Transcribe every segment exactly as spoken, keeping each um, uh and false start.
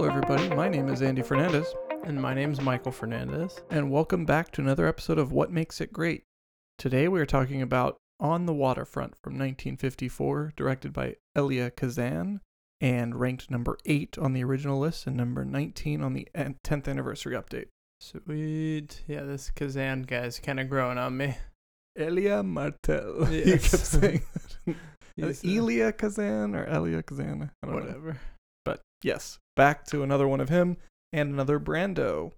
Hello, everybody. My name is Andy Fernandez, And my name's Michael Fernandez. and welcome back to another episode of What Makes It Great. Today we are talking about On the Waterfront from nineteen fifty-four, directed by Elia Kazan, and ranked number eight on the original list and number nineteen on the tenth anniversary update. Sweet. Yeah, this Kazan guy's kind of growing on me. Elia Martel. You Yes. kept saying that. He's, uh, Elia Kazan or Elia Kazan? I don't know. Whatever. But yes, back to another one of him and another Brando.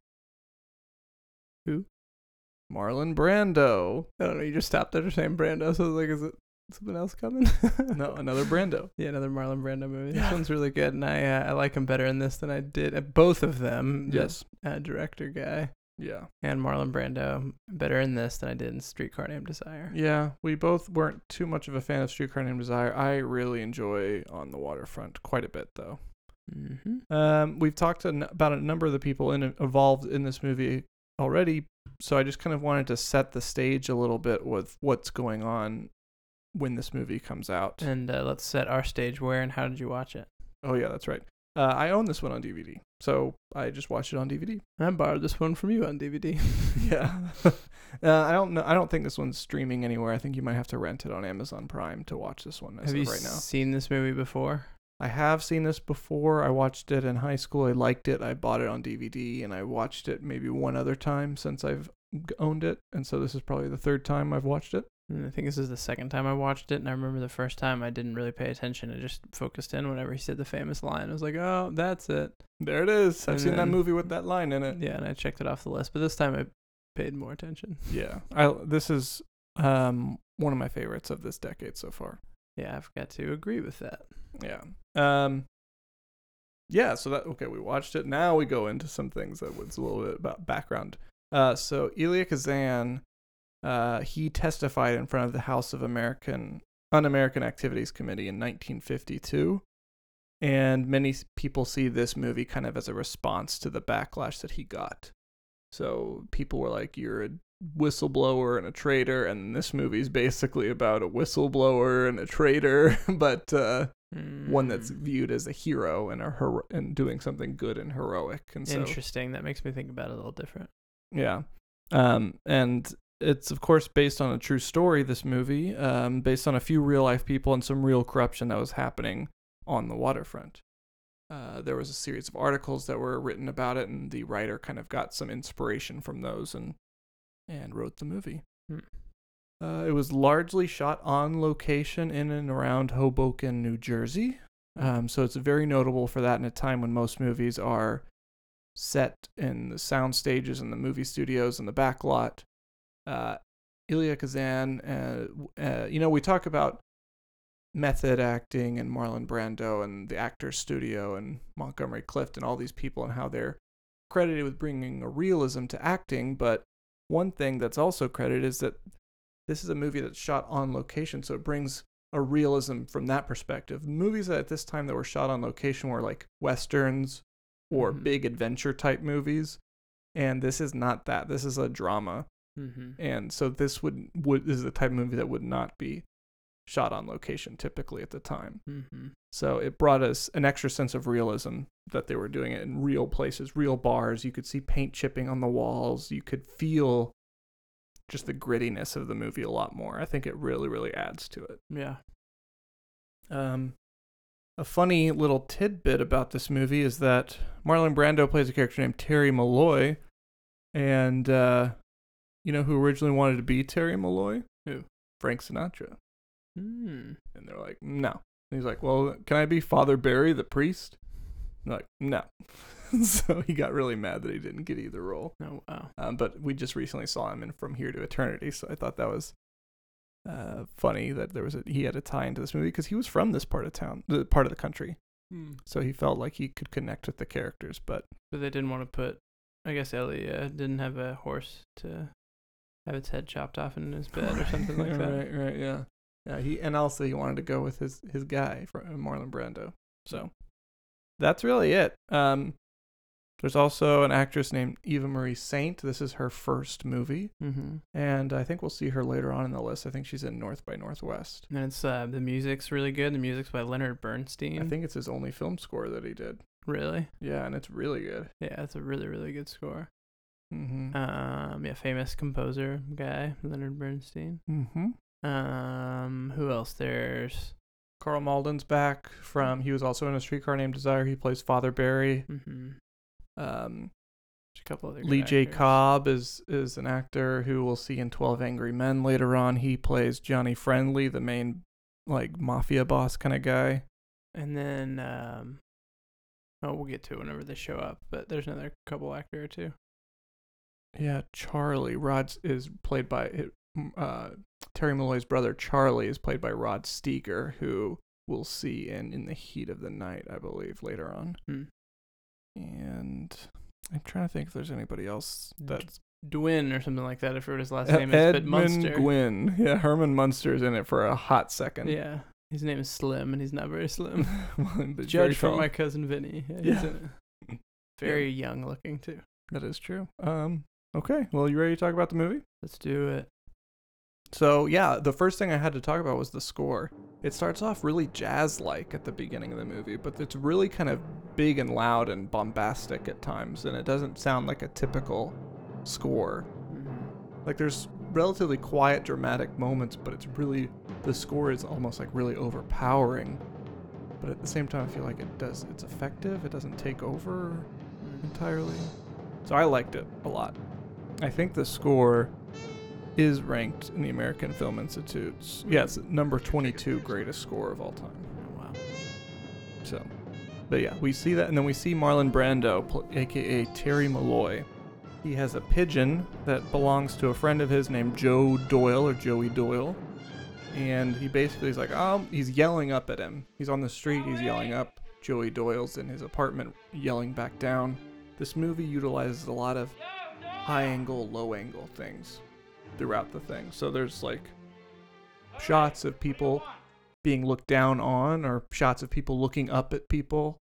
Who? Marlon Brando. I don't know. You just stopped after saying Brando, so I was like, is it something else coming? No, another Brando. Yeah, another Marlon Brando movie. Yeah. This one's really good, and I uh, I like him better in this than I did. Uh, both of them. Yes. The, uh, director guy Yeah. and Marlon Brando better in this than I did in Streetcar Named Desire. Yeah, we both weren't too much of a fan of Streetcar Named Desire. I really enjoy On the Waterfront quite a bit, though. Mm-hmm. Um, we've talked an- about a number of the people in, involved in this movie already, so I just kind of wanted to set the stage a little bit with what's going on when this movie comes out. And uh, let's set our stage where and how did you watch it? Oh, yeah, that's right. Uh, I own this one on D V D, so I just watched it on D V D. I borrowed this one from you on D V D. Yeah. uh, I don't know. I don't think this one's streaming anywhere. I think you might have to rent it on Amazon Prime to watch this one as Have of you right now. seen this movie before? I have seen this before. I watched it in high school. I liked it. I bought it on D V D, and I watched it maybe one other time since I've g- owned it. And so this is probably the third time I've watched it. And I think this is the second time I watched it, and I remember the first time I didn't really pay attention. I just focused in whenever he said the famous line. I was like, oh, that's it. There it is. I've And seen that then- movie with that line in it. Yeah, and I checked it off the list. But this time I paid more attention. Yeah. I this is um one of my favorites of this decade so far. Yeah, I've got to agree with that. Yeah. Um Yeah, so that okay, we watched it. Now we go into some things that was a little bit about background. Uh so Elia Kazan, uh he testified in front of the House of American Un-American Activities Committee in nineteen fifty-two. And many s- people see this movie kind of as a response to the backlash that he got. So people were like, you're a whistleblower and a traitor, and this movie's basically about a whistleblower and a traitor, but uh one that's Mm. viewed as a hero and a hero- and doing something good and heroic. And so Interesting. That makes me think about it a little different. yeah. Um and it's of course based on a true story, this movie, um based on a few real life people and some real corruption that was happening on the waterfront. Uh, there was a series of articles that were written about it, and the writer kind of got some inspiration from those and and wrote the movie. Hmm. Uh, it was largely shot on location in and around Hoboken, New Jersey. Um, so it's very notable for that in a time when most movies are set in the sound stages and the movie studios and the back lot. Uh, Elia Kazan, uh, uh, you know, we talk about method acting and Marlon Brando and the Actors Studio and Montgomery Clift and all these people and how they're credited with bringing a realism to acting. But one thing that's also credited is that this is a movie that's shot on location, so it brings a realism from that perspective. Movies at this time that were shot on location were like westerns or Mhm. big adventure type movies, and this is not that. This is a drama, Mm-hmm. and so this would would this is the type of movie that would not be shot on location typically at the time. Mm-hmm. So it brought us an extra sense of realism that they were doing it in real places, real bars. You could see paint chipping on the walls. You could feel just the grittiness of the movie a lot more. I think it really, really adds to it. Yeah. Um, a funny little tidbit about this movie is that Marlon Brando plays a character named Terry Malloy. And uh, you know who originally wanted to be Terry Malloy? Who? Frank Sinatra. Mm. And they're like, no. And he's like, well, can I be Father Barry, the priest? And they're like, no. So he got really mad that he didn't get either role. Oh, wow. Um, but we just recently saw him in From Here to Eternity, so I thought that was uh, funny that there was a, he had a tie into this movie because he was from this part of town, the part of the country. Mm. So he felt like he could connect with the characters. But But they didn't want to put, I guess Ellie uh, didn't have a horse to have its head chopped off in his bed or something like that. Right, right, yeah. Yeah, he and also he wanted to go with his, his guy, Marlon Brando. So that's really it. Um, there's also an actress named Eva Marie Saint. This is her first movie, Mm-hmm. and I think we'll see her later on in the list. I think she's in North by Northwest. And it's uh, the music's really good. The music's by Leonard I Bernstein. think it's his only film score that he did. Really? Yeah, and it's really good. Yeah, it's a really, really good score. Mm-hmm. Um, yeah, famous composer guy, Leonard Bernstein. Mm-hmm. Um, who else? There's Carl Malden's back from. He was also in A Streetcar Named Desire. He plays Father Barry. mm-hmm. Um, There's a couple other good Lee J. actors. Cobb is is an actor who we'll see in twelve Angry Men later on. He plays Johnny Friendly, the main like mafia boss kind of guy. And then, um, oh, we'll get to it whenever they show up. But there's another couple actor or two. Yeah, Charlie Rod is played by uh, Terry Malloy's brother. Charlie is played by Rod Steiger, who we'll see in In the Heat of the Night, I believe, later on. Hmm. And I'm trying to think if there's anybody else that's Dwin or something like that. I forgot his last E- name is, but Edmund Munster. Gwynn. Yeah, Herman Munster's in it for a hot second. Yeah, his name is Slim, and he's not very slim. Well, but Judge very from tall. My Cousin Vinny. Yeah, he's Yeah. in it. Very young looking too. That is true. Um. Okay. Well, you ready to talk about the movie? Let's do it. So yeah, the first thing I had to talk about was the score. It starts off really jazz-like at the beginning of the movie, but it's really kind of big and loud and bombastic at times, and it doesn't sound like a typical score. Mm-hmm. Like there's relatively quiet, dramatic moments, but it's really the score is almost like really overpowering. But at the same time, I feel like it does. It's effective. It doesn't take over entirely. So I liked it a lot. I think the score is ranked in the American Film Institute's, yes, number twenty-two greatest score of all time. Wow. So, but yeah, we see that, and then we see Marlon Brando, pl- aka Terry Malloy. He has a pigeon that belongs to a friend of his named Joe Doyle, or Joey Doyle. And he basically is like, um, he's yelling up at him. He's on the street, he's yelling up. Joey Doyle's in his apartment yelling back down. This movie utilizes a lot of high angle, low angle things throughout the thing. So there's like shots of people being looked down on, or shots of people looking up at people.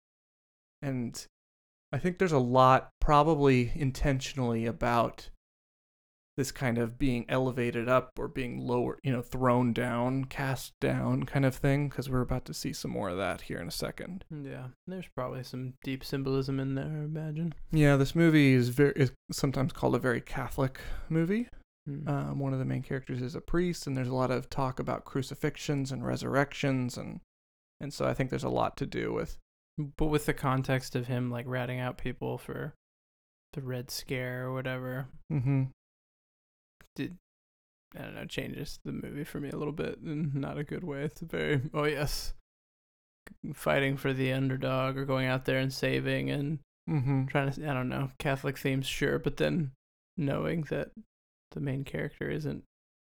And I think there's a lot, probably intentionally, about this kind of being elevated up or being lower, you know, thrown down, cast down kind of thing, because we're about to see some more of that here in a second. Yeah, there's probably some deep symbolism in there, I imagine. Yeah, this movie is very is sometimes called a very Catholic movie. Mm. Um, one of the main characters is a priest, and there's a lot of talk about crucifixions and resurrections, and and so I think there's a lot to do with. But with the context of him like ratting out people for the Red Scare or whatever, Mm-hmm. did I don't know changes the movie for me a little bit in not a good way. It's very oh yes, fighting for the underdog or going out there and saving and Mm-hmm. trying to I don't know Catholic themes sure, but then knowing that the main character isn't.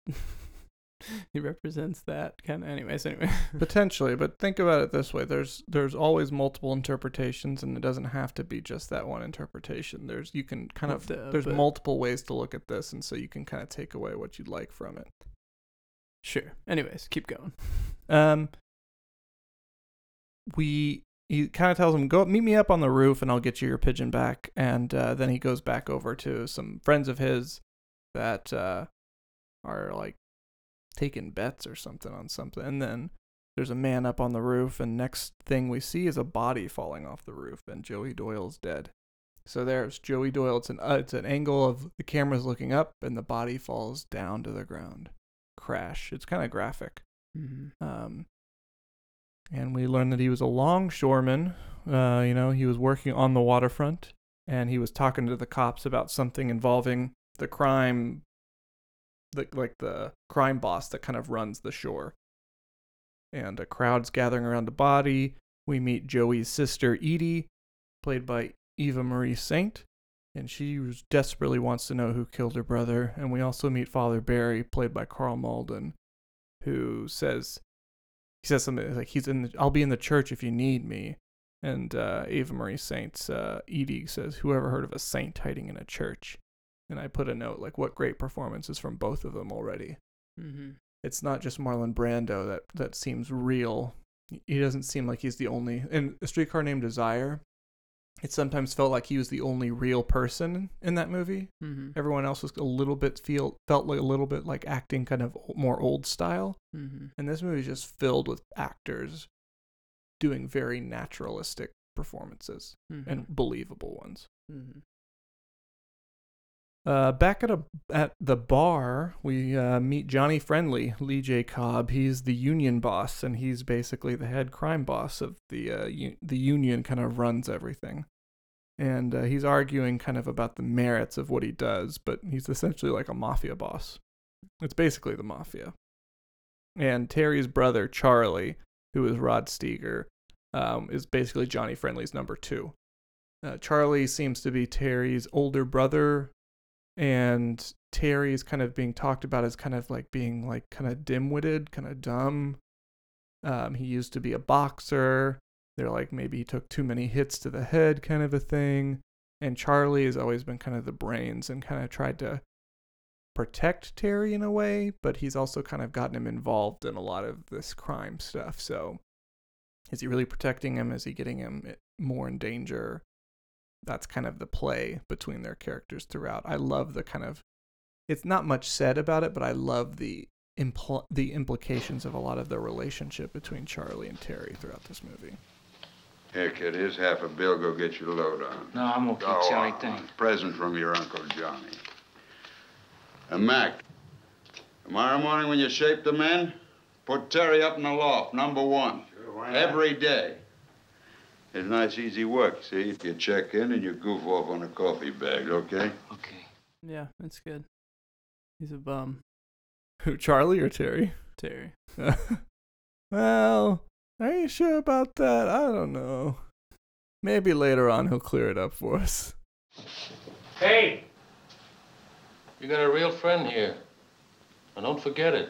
He represents that kind of anyways anyway. Potentially, but think about it this way. There's there's always multiple interpretations, and it doesn't have to be just that one interpretation. There's you can kind of Duh, there's but- multiple ways to look at this, and so you can kind of take away what you'd like from it. Sure. Anyways, keep going. Um we he kind of tells him, go meet me up on the roof and I'll get you your pigeon back. And uh, then he goes back over to some friends of his that uh, are like taking bets or something on something. And then there's a man up on the roof, and next thing we see is a body falling off the roof, and Joey Doyle's dead. So there's Joey Doyle. It's an uh, it's an angle of the camera's looking up, and the body falls down to the ground. Crash. It's kind of graphic. Mm-hmm. Um, and we learned that he was a longshoreman. Uh, you know, he was working on the waterfront, and he was talking to the cops about something involving the crime, the like the crime boss that kind of runs the shore. And a crowd's gathering around the body. We meet Joey's sister, Edie, played by Eva Marie Saint, and she was desperately wants to know who killed her brother. And we also meet Father Barry, played by Carl Malden, who says, he says something like, he's in the, I'll be in the church if you need me. And uh, Eva Marie Saint's uh, Edie says, whoever heard of a saint hiding in a church? And I put a note, like, what great performances from both of them already. Mm-hmm. It's not just Marlon Brando that, that seems real. He doesn't seem like he's the only... In A Streetcar Named Desire, it sometimes felt like he was the only real person in that movie. Mm-hmm. Everyone else was a little bit feel felt like a little bit like acting kind of more old style. Mm-hmm. And this movie is just filled with actors doing very naturalistic performances Mm-hmm. and believable ones. Mm-hmm. Uh, back at a at the bar, we uh, meet Johnny Friendly, Lee J. Cobb. He's the union boss, and he's basically the head crime boss of the uh, u- the union. Kind of runs everything, and uh, he's arguing kind of about the merits of what he does, but he's essentially like a mafia boss. It's basically the mafia. And Terry's brother Charlie, who is Rod Steiger, um, is basically Johnny Friendly's number two. Uh, Charlie seems to be Terry's older brother. And Terry's kind of being talked about as kind of like being like kind of dim-witted, kind of dumb. Um, he used to be a boxer. They're like maybe he took too many hits to the head kind of a thing. And Charlie has always been kind of the brains and kind of tried to protect Terry in a way, but he's also kind of gotten him involved in a lot of this crime stuff. So is he really protecting him? Is he getting him more in danger? That's kind of the play between their characters throughout. I love the kind of, it's not much said about it, but I love the impl- the implications of a lot of the relationship between Charlie and Terry throughout this movie. Here, kid, here's half a bill. Go get your load on. No, I'm okay, Go Charlie, on. thanks. Present from your Uncle Johnny. And Mac, tomorrow morning when you shape the men, put Terry up in the loft, number one. Sure, why not? Every day. It's nice, easy work, see? You check in and you goof off on a coffee bag, okay? Okay. Yeah, that's good. He's a bum, Who, Charlie or Terry? Terry. Well, are you sure about that? I don't know. Maybe later on he'll clear it up for us. Hey! You got a real friend here. And don't forget it.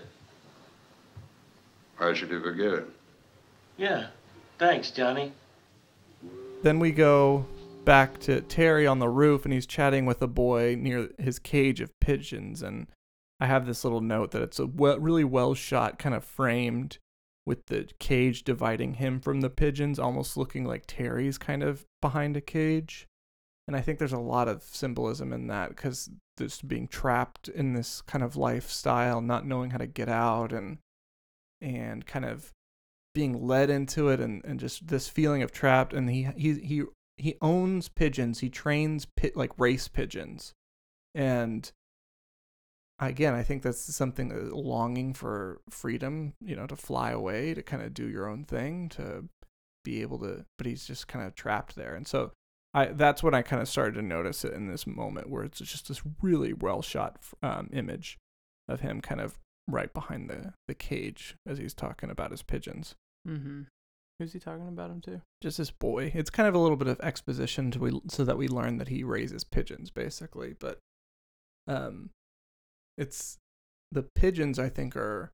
Why should you forget it? Yeah. Thanks, Johnny. Then we go back to Terry on the roof, and he's chatting with a boy near his cage of pigeons. And I have this little note that it's a well, really well shot, kind of framed with the cage dividing him from the pigeons, almost looking like Terry's kind of behind a cage. And I think there's a lot of symbolism in that, because just being trapped in this kind of lifestyle, not knowing how to get out, and and kind of being led into it, and, and just this feeling of trapped. And he he he he owns pigeons. He trains pit like race pigeons, and again, I think that's something that longing for freedom, you know, to fly away, to kind of do your own thing, to be able to. But he's just kind of trapped there, and so I that's when I kind of started to notice it in this moment, where it's just this really well shot um, image of him kind of right behind the the cage as he's talking about his pigeons. Mm-hmm. Who's he talking about him to? Just this boy. It's kind of a little bit of exposition to we, so that we learn that he raises pigeons, basically. But um, it's the pigeons, I think, are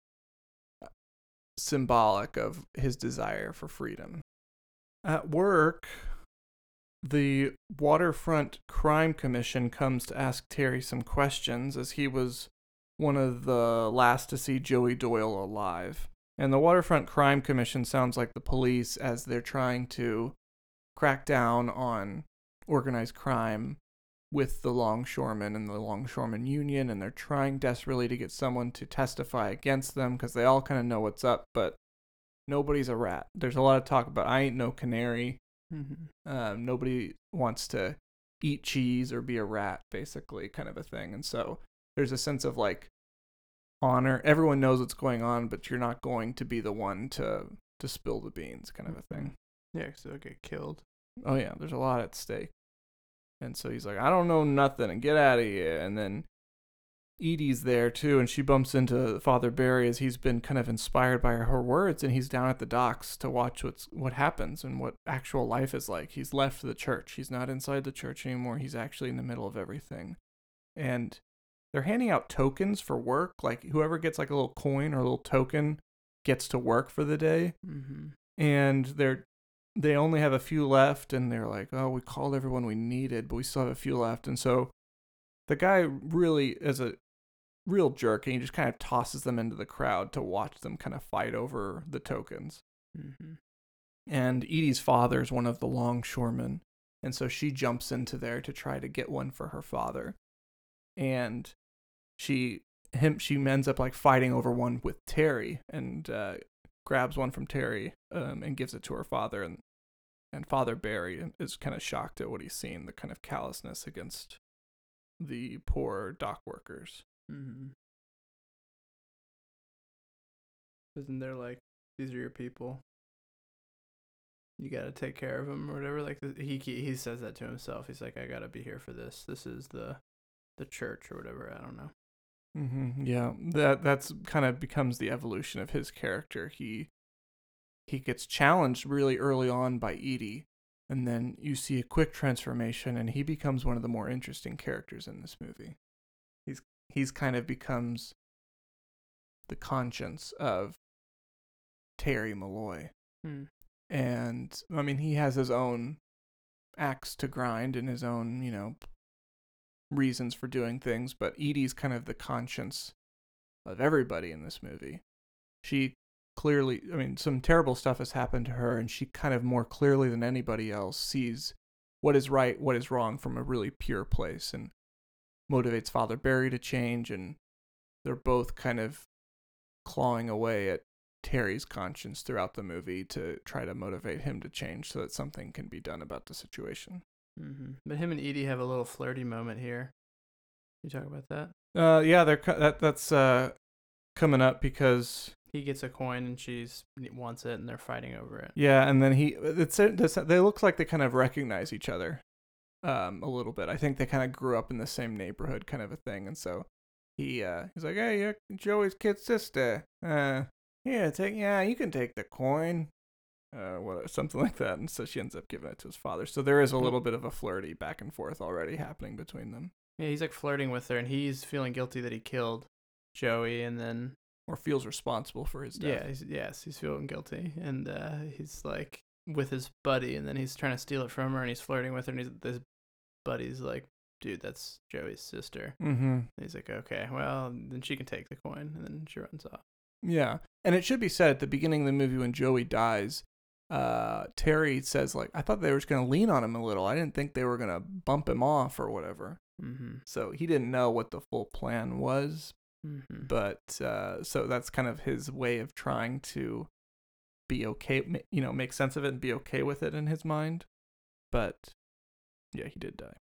symbolic of his desire for freedom. At work, the Waterfront Crime Commission comes to ask Terry some questions, as he was one of the last to see Joey Doyle alive. And the Waterfront Crime Commission sounds like the police as they're trying to crack down on organized crime with the longshoremen and the longshoremen union, and they're trying desperately to get someone to testify against them because they all kind of know what's up, but nobody's a rat. There's a lot of talk about I ain't no canary. Mm-hmm. Um, nobody wants to eat cheese or be a rat, basically, kind of a thing. And so there's a sense of like honor. Everyone knows what's going on, but you're not going to be the one to to spill the beans, kind of a thing. Yeah, because they'll get killed. Oh yeah, there's a lot at stake. And so he's like, I don't know nothing, and get out of here. And then Edie's there too, and she bumps into Father Barry as he's been kind of inspired by her words, and he's down at the docks to watch what's what happens and what actual life is like. He's left the church. He's not inside the church anymore. He's actually in the middle of everything. And they're handing out tokens for work. Like whoever gets like a little coin or a little token gets to work for the day. Mm-hmm. And they're they only have a few left, and they're like, oh, we called everyone we needed, but we still have a few left. And so the guy really is a real jerk, and he just kind of tosses them into the crowd to watch them kind of fight over the tokens. Mm-hmm. And Edie's father is one of the longshoremen, and so she jumps into there to try to get one for her father. And she him she ends up like fighting over one with Terry, and uh, grabs one from Terry um, and gives it to her father. And And Father Barry is kind of shocked at what he's seen, the kind of callousness against the poor dock workers. Mm-hmm. Isn't there like, these are your people, you gotta take care of them or whatever? Like he he says that to himself. He's like, I gotta be here for this. This is the the church or whatever. I don't know. Mm-hmm. Yeah, that that's kind of becomes the evolution of his character. He he gets challenged really early on by Edie, and then you see a quick transformation, and he becomes one of the more interesting characters in this movie. He's he's kind of becomes the conscience of Terry Malloy. Hmm. And I mean, he has his own axe to grind and his own, you know, reasons for doing things, but Edie's kind of the conscience of everybody in this movie. She clearly, I mean, some terrible stuff has happened to her, and she kind of more clearly than anybody else sees what is right, what is wrong from a really pure place, and motivates Father Barry to change, and they're both kind of clawing away at Terry's conscience throughout the movie to try to motivate him to change so that something can be done about the situation. Mm-hmm. But him and Edie have a little flirty moment here. You talk about that? Uh, yeah, they're that that's uh coming up because he gets a coin and she's wants it, and they're fighting over it. Yeah, and then he it's it's they looks like they kind of recognize each other, um, a little bit. I think they kind of grew up in the same neighborhood, kind of a thing, and so he uh he's like, hey, you're Joey's kid sister. Uh. Yeah, take yeah, you can take the coin, uh, what something like that, and so she ends up giving it to his father. So there is a little bit of a flirty back and forth already happening between them. Yeah, he's like flirting with her, and he's feeling guilty that he killed Joey, and then or feels responsible for his death. Yeah, he's, yes, he's feeling guilty, and uh, he's like with his buddy, and then he's trying to steal it from her, and he's flirting with her, and he's, his buddy's like, dude, that's Joey's sister. Mm-hmm. And he's like, okay, well, then she can take the coin, and then she runs off. Yeah, and it should be said at the beginning of the movie when Joey dies, uh, Terry says, like, I thought they were just going to lean on him a little. I didn't think they were going to bump him off or whatever. Mm-hmm. So he didn't know what the full plan was, mm-hmm. but uh, so that's kind of his way of trying to be okay, you know, make sense of it and be okay with it in his mind. But yeah, he did die.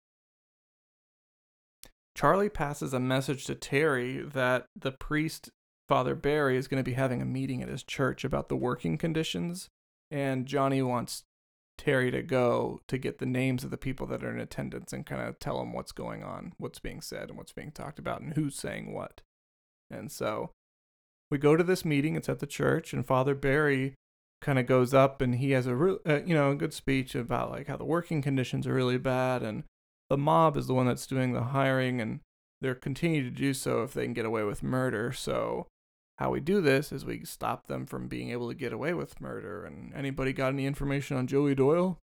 Charlie passes a message to Terry that the priest, Father Barry, is going to be having a meeting at his church about the working conditions, and Johnny wants Terry to go to get the names of the people that are in attendance and kind of tell him what's going on, what's being said, and what's being talked about, and who's saying what. And so we go to this meeting. It's at the church, and Father Barry kind of goes up, and he has a real, uh, you know, a good speech about like how the working conditions are really bad, and the mob is the one that's doing the hiring, and they're continue to do so if they can get away with murder. So how we do this is we stop them from being able to get away with murder. And anybody got any information on Joey Doyle?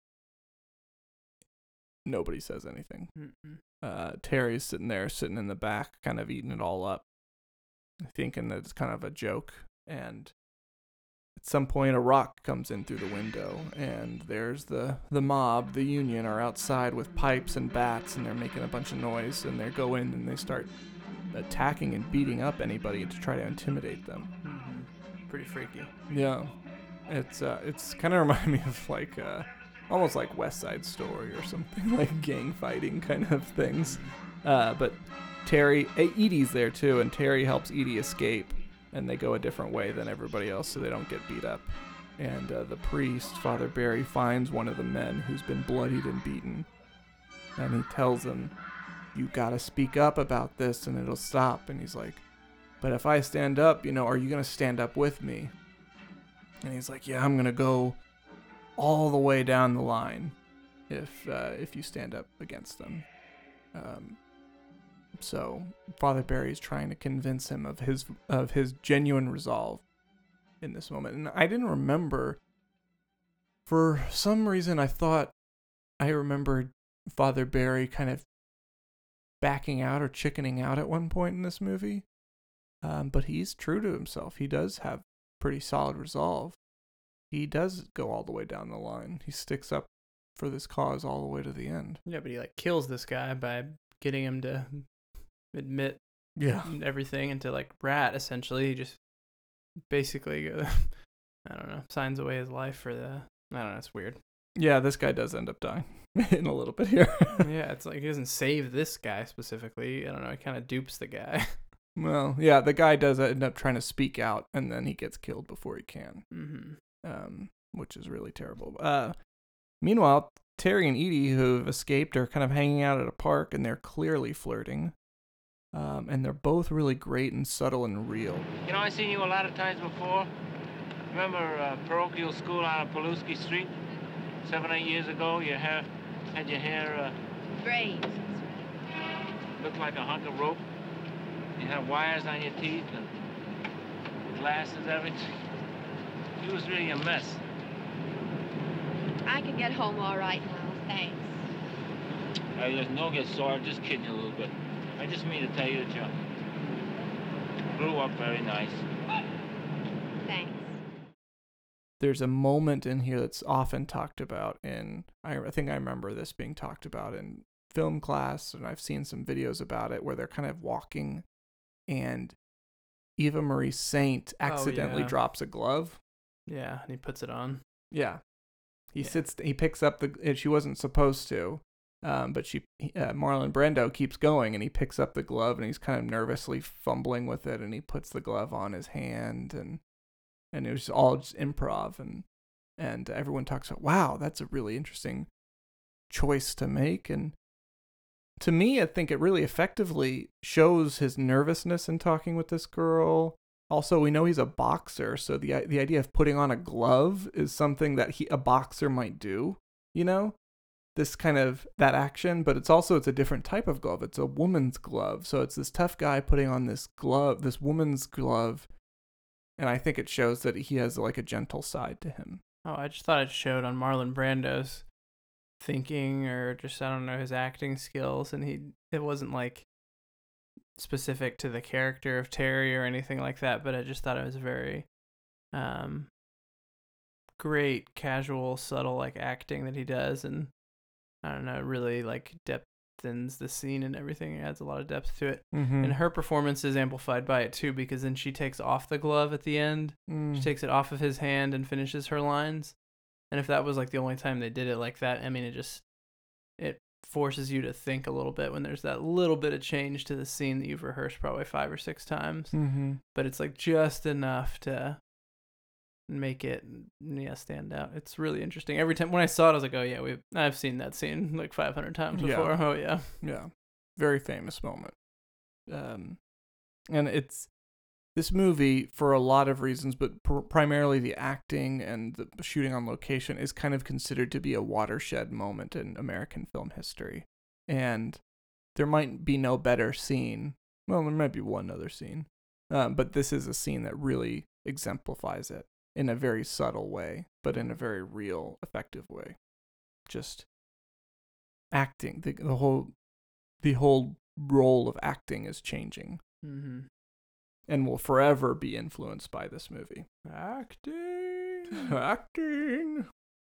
Nobody says anything. Mm-hmm. Uh, Terry's sitting there, sitting in the back, kind of eating it all up, thinking that it's kind of a joke. And at some point, a rock comes in through the window, and there's the, the mob, the union, are outside with pipes and bats, and they're making a bunch of noise, and they go in and they start attacking and beating up anybody to try to intimidate them. Mm-hmm. Pretty freaky. Yeah, it's uh, it's kind of remind me of like uh, almost like West Side Story or something, like gang fighting kind of things. Uh, but Terry, Edie's there too, and Terry helps Edie escape, and they go a different way than everybody else so they don't get beat up. And uh, the priest, Father Barry, finds one of the men who's been bloodied and beaten, and he tells him, you gotta speak up about this and it'll stop. And he's like, but if I stand up, you know, are you gonna stand up with me? And he's like, yeah, I'm gonna go all the way down the line if uh, if you stand up against them. Um, so Father Barry is trying to convince him of his of his genuine resolve in this moment. And I didn't remember, for some reason I thought I remembered Father Barry kind of backing out or chickening out at one point in this movie. Um, but he's true to himself. He does have pretty solid resolve. He does go all the way down the line. He sticks up for this cause all the way to the end. Yeah, but he like kills this guy by getting him to admit yeah. everything and to like rat, essentially. He just basically, uh, I don't know, signs away his life for the, I don't know, it's weird. Yeah, this guy does end up dying in a little bit here. Yeah, it's like he doesn't save this guy specifically. I don't know. He kind of dupes the guy. Well, yeah, the guy does end up trying to speak out, and then he gets killed before he can, Mm-hmm. um, which is really terrible. Uh, meanwhile, Terry and Edie, who've escaped, are kind of hanging out at a park, and they're clearly flirting. Um, and they're both really great and subtle and real. You know, I've seen you a lot of times before. Remember uh, parochial school out on Pulaski Street? Seven, eight years ago, your hair had your hair uh, Braids. looked like a hunk of rope. You had wires on your teeth and glasses, everything. You was really a mess. I can get home all right now, thanks. Hey, listen, don't get sore. I'm just kidding you a little bit. I just mean to tell you that you grew up very nice. Thanks. There's a moment in here that's often talked about in, I, I think I remember this being talked about in film class, and I've seen some videos about it where they're kind of walking and Eva Marie Saint accidentally yeah. drops a glove. Yeah, and he puts it on. Yeah. He Yeah. sits, he picks up the, and she wasn't supposed to, um, but she, uh, Marlon Brando keeps going and he picks up the glove and he's kind of nervously fumbling with it and he puts the glove on his hand and, and it was all just improv and, and everyone talks about, wow, that's a really interesting choice to make. And to me, I think it really effectively shows his nervousness in talking with this girl. Also, we know he's a boxer, so the the idea of putting on a glove is something that he a boxer might do, you know? This kind of, that action, but it's also, it's a different type of glove. It's a woman's glove. So it's this tough guy putting on this glove, this woman's glove, and I think it shows that he has like a gentle side to him. Oh, I just thought it showed on Marlon Brando's thinking or just, I don't know, his acting skills, and he, it wasn't like specific to the character of Terry or anything like that, but I just thought it was very um great, casual, subtle like acting that he does, and I don't know, it really like depthens the scene and everything. It adds a lot of depth to it. Mm-hmm. And her performance is amplified by it too, because then she takes off the glove at the end. Mm. She takes it off of his hand and finishes her lines. And if that was like the only time they did it like that, I mean, it just, it forces you to think a little bit when there's that little bit of change to the scene that you've rehearsed probably five or six times. Mm-hmm. But it's like just enough to make it, yeah, stand out. It's really interesting. Every time when I saw it, I was like, oh yeah, we I've seen that scene like five hundred times before. Yeah. Oh yeah. Yeah. Very famous moment. Um, and it's, this movie, for a lot of reasons, but pr- primarily the acting and the shooting on location, is kind of considered to be a watershed moment in American film history. And there might be no better scene. Well, there might be one other scene. Um, but this is a scene that really exemplifies it in a very subtle way, but in a very real, effective way. Just acting, the, the whole, the whole role of acting is changing. Mm-hmm. And will forever be influenced by this movie. Acting. Acting.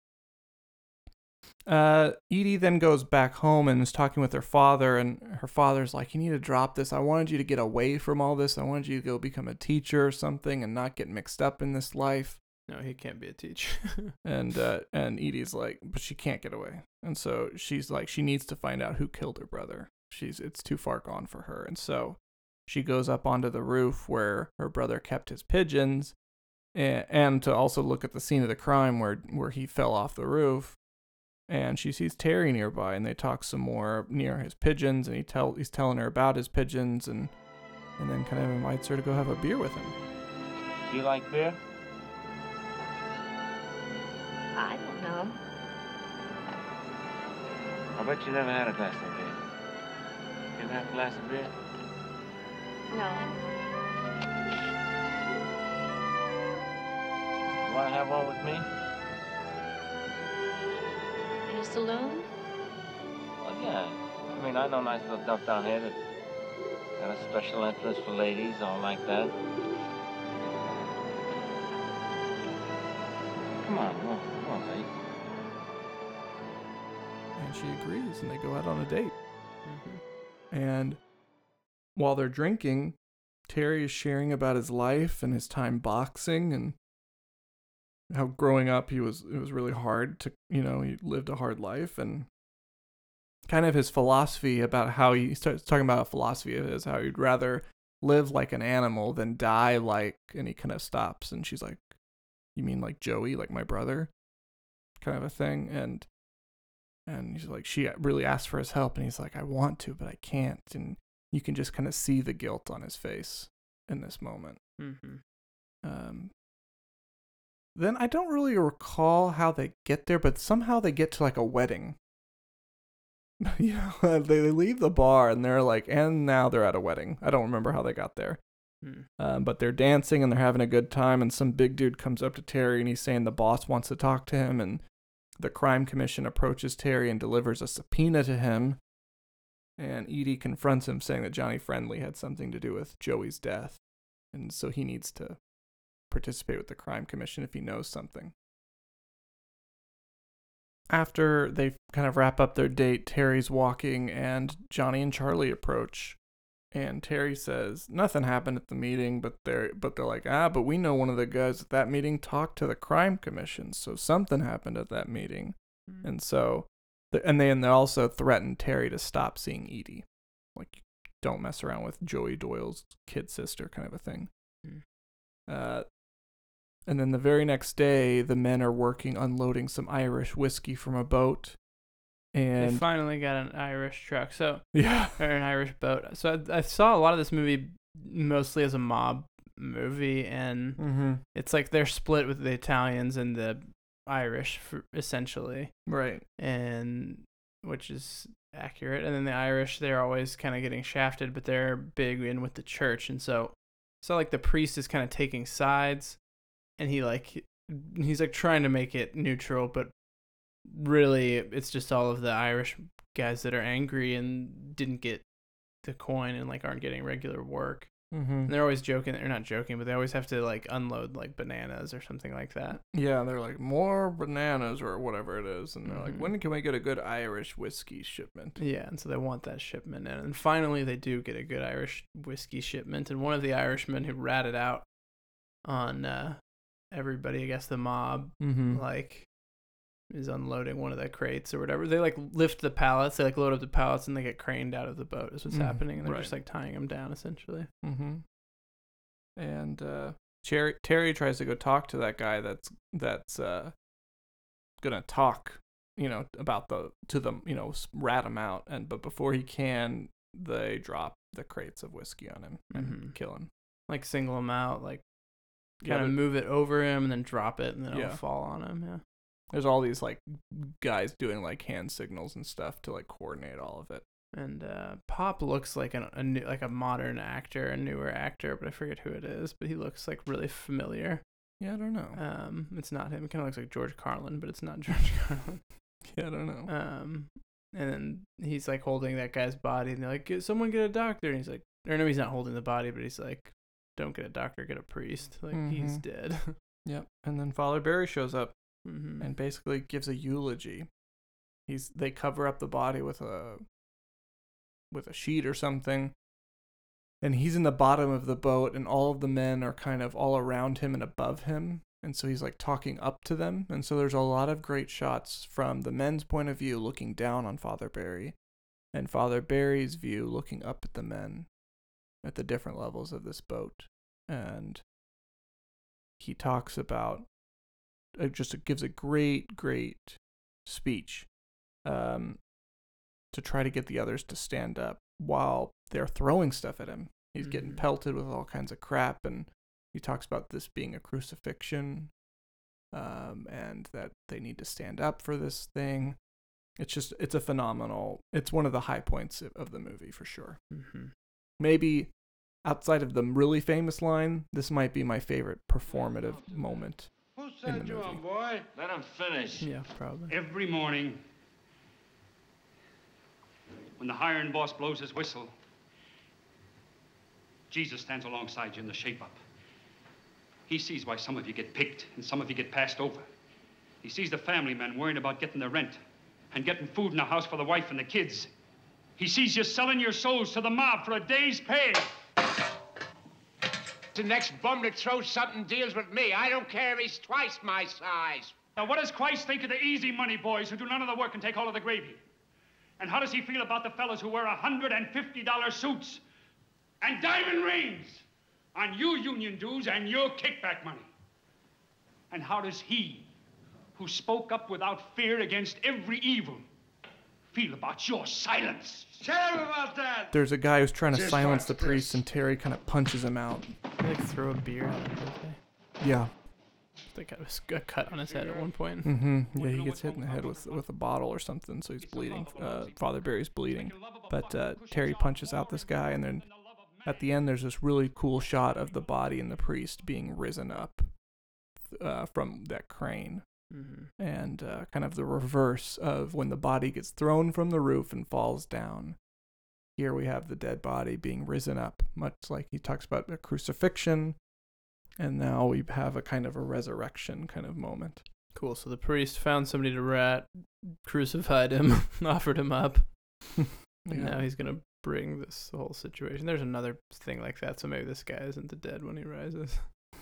Uh, Edie then goes back home and is talking with her father, and her father's like, you need to drop this. I wanted you to get away from all this. I wanted you to go become a teacher or something and not get mixed up in this life. No, he can't be a teacher. And uh, and Edie's like, but she can't get away. And so she's like, she needs to find out who killed her brother. She's it's too far gone for her. And so she goes up onto the roof where her brother kept his pigeons, and, and to also look at the scene of the crime where, where he fell off the roof. And she sees Terry nearby, and they talk some more near his pigeons, and he tell he's telling her about his pigeons, and and then kind of invites her to go have a beer with him. Do you like beer? I don't know. I bet you never had a glass of beer. You ever have a glass of beer? No. You want to have one with me? In a saloon? Well, yeah. I mean, I know nice little stuff down here that got a special entrance for ladies, all like that. Come on, come on, come on, babe. And she agrees, and they go out on a date. Mm-hmm. And while they're drinking, Terry is sharing about his life and his time boxing, and how growing up he was it was really hard to, you know, he lived a hard life, and kind of his philosophy about how he starts talking about a philosophy of his, how he'd rather live like an animal than die like, and he kind of stops, and she's like, you mean like Joey, like my brother, kind of a thing. And and he's like, she really asked for his help, and he's like, I want to, but I can't. And you can just kind of see the guilt on his face in this moment. Mm-hmm. Um, then I don't really recall how they get there, but somehow they get to like a wedding. You know, they leave the bar and they're like, and now they're at a wedding. I don't remember how they got there. Mm. Um, but they're dancing and they're having a good time, and some big dude comes up to Terry and he's saying the boss wants to talk to him, and the crime commission approaches Terry and delivers a subpoena to him. And Edie confronts him, saying that Johnny Friendly had something to do with Joey's death, and so he needs to participate with the crime commission if he knows something. After they kind of wrap up their date, Terry's walking and Johnny and Charlie approach, and Terry says nothing happened at the meeting, but they're but they're like, ah, but we know one of the guys at that meeting talked to the crime commission, so something happened at that meeting. Mm-hmm. And so and they and they also threatened Terry to stop seeing Edie, like, don't mess around with Joey Doyle's kid sister, kind of a thing. Mm. Uh, and then the very next day, the men are working unloading some Irish whiskey from a boat, and they finally got an Irish truck, so yeah, or an Irish boat. So I, I saw a lot of this movie mostly as a mob movie, and mm-hmm. it's like they're split with the Italians and the Irish, for, essentially, right? And which is accurate. And then the Irish, they're always kind of getting shafted, but they're big in with the church, and so so like the priest is kind of taking sides, and he like he's like trying to make it neutral, but really it's just all of the Irish guys that are angry and didn't get the coin and like aren't getting regular work. Mm-hmm. And they're always joking. They're not joking, but they always have to like unload like bananas or something like that. Yeah, they're like, more bananas or whatever it is. And they're mm-hmm. like, when can we get a good Irish whiskey shipment? Yeah, and so they want that shipment in. And finally they do get a good Irish whiskey shipment. And one of the Irishmen who ratted out on uh, everybody, I guess the mob, mm-hmm. like, is unloading one of the crates or whatever. They like lift the pallets, they like load up the pallets, and they get craned out of the boat is what's mm, happening, and they're right. just like tying them down essentially. Mm-hmm. And uh, Terry, Terry tries to go talk to that guy that's that's uh, gonna talk, you know, about the to them, you know, rat him out, and but before he can, they drop the crates of whiskey on him and mm-hmm. kill him, like single him out, like kind yeah, of move it over him and then drop it, and then yeah. it'll fall on him. Yeah. There's all these like guys doing like hand signals and stuff to like coordinate all of it. And uh, Pop looks like an, a new, like a modern actor, a newer actor, but I forget who it is. But he looks like really familiar. Yeah, I don't know. Um, it's not him. It kind of looks like George Carlin, but it's not George Carlin. Yeah, I don't know. Um, and then he's like holding that guy's body, and they're like, get, "Someone get a doctor." And he's like, or no, he's not holding the body, but he's like, "Don't get a doctor, get a priest." Like mm-hmm. he's dead. Yep. And then Father Barry shows up. Mm-hmm. And basically gives a eulogy. He's they cover up the body with a with a sheet or something, and he's in the bottom of the boat, and all of the men are kind of all around him and above him, and so he's like talking up to them, and so there's a lot of great shots from the men's point of view looking down on Father Barry, and Father Barry's view looking up at the men at the different levels of this boat, and he talks about. It just gives a great, great speech um, to try to get the others to stand up while they're throwing stuff at him. He's mm-hmm. getting pelted with all kinds of crap, and he talks about this being a crucifixion um, and that they need to stand up for this thing. It's just, it's a phenomenal, it's one of the high points of the movie for sure. Mm-hmm. Maybe outside of the really famous line, this might be my favorite performative moment. Who sent you on, boy? Let him finish. Yeah, probably. Every morning, when the hiring boss blows his whistle, Jesus stands alongside you in the shape-up. He sees why some of you get picked and some of you get passed over. He sees the family men worrying about getting their rent and getting food in the house for the wife and the kids. He sees you selling your souls to the mob for a day's pay. The next bum that throws something deals with me. I don't care if he's twice my size. Now, what does Christ think of the easy money boys who do none of the work and take all of the gravy? And how does he feel about the fellas who wear one hundred fifty dollar suits and diamond rings on your union dues and your kickback money? And how does he, who spoke up without fear against every evil, feel about your silence? Tell him about that! There's a guy who's trying to Just silence the watch priest, this. and Terry kind of punches him out. They like throw a beer at him, don't they? Yeah. They got a s- a cut on his head at one point. Mm-hmm. Yeah, he gets hit in the head with with a bottle or something, so he's bleeding. Uh, Father Barry's bleeding. But uh, Terry punches out this guy, and then at the end, there's this really cool shot of the body and the priest being risen up uh, from that crane. Mm-hmm. And uh, kind of the reverse of when the body gets thrown from the roof and falls down. Here we have the dead body being risen up, much like he talks about a crucifixion, and now we have a kind of a resurrection kind of moment. Cool. So the priest found somebody to rat, crucified him, offered him up, and Yeah. now he's gonna bring this whole situation. There's another thing like that, so maybe this guy isn't the dead when he rises.